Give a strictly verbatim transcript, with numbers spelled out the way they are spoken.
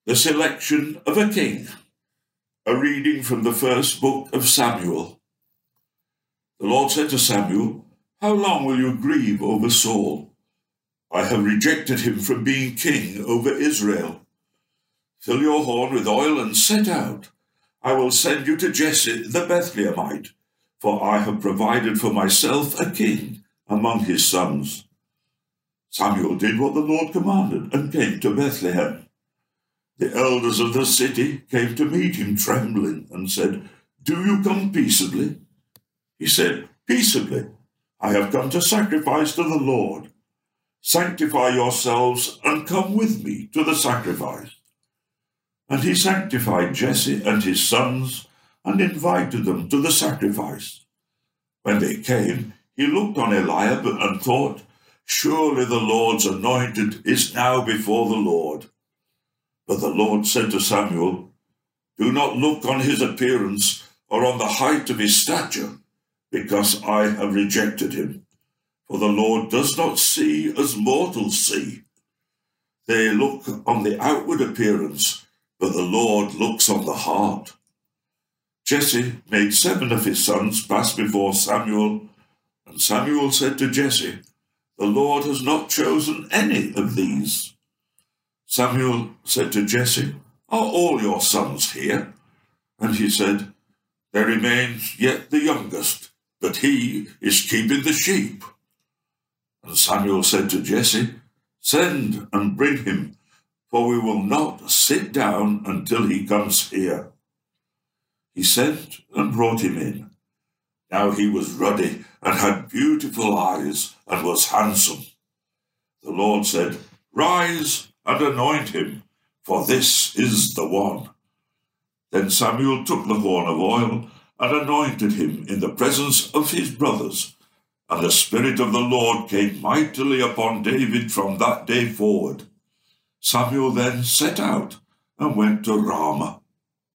The selection of a king. A reading from the first book of Samuel. The Lord said to Samuel, "How long will you grieve over Saul? I have rejected him from being king over Israel. Fill your horn with oil and set out. I will send you to Jesse the Bethlehemite, for I have provided for myself a king among his sons." Samuel did what the Lord commanded and came to Bethlehem. The elders of the city came to meet him trembling and said, "Do you come peaceably?" He said, "Peaceably. I have come to sacrifice to the Lord. Sanctify yourselves and come with me to the sacrifice." And he sanctified Jesse and his sons and invited them to the sacrifice. When they came, he looked on Eliab and thought, "Surely the Lord's anointed is now before the Lord." But the Lord said to Samuel, "Do not look on his appearance or on the height of his stature, because I have rejected him. For the Lord does not see as mortals see. They look on the outward appearance, but the Lord looks on the heart." Jesse made seven of his sons pass before Samuel, and Samuel said to Jesse, "The Lord has not chosen any of these." Samuel said to Jesse, "Are all your sons here?" And he said, "There remains yet the youngest, but he is keeping the sheep." And Samuel said to Jesse, "Send and bring him, for we will not sit down until he comes here." He sent and brought him in. Now he was ruddy and had beautiful eyes and was handsome. The Lord said, "Rise and anoint him, for this is the one." Then Samuel took the horn of oil and anointed him in the presence of his brothers, and the Spirit of the Lord came mightily upon David from that day forward. Samuel then set out and went to Ramah.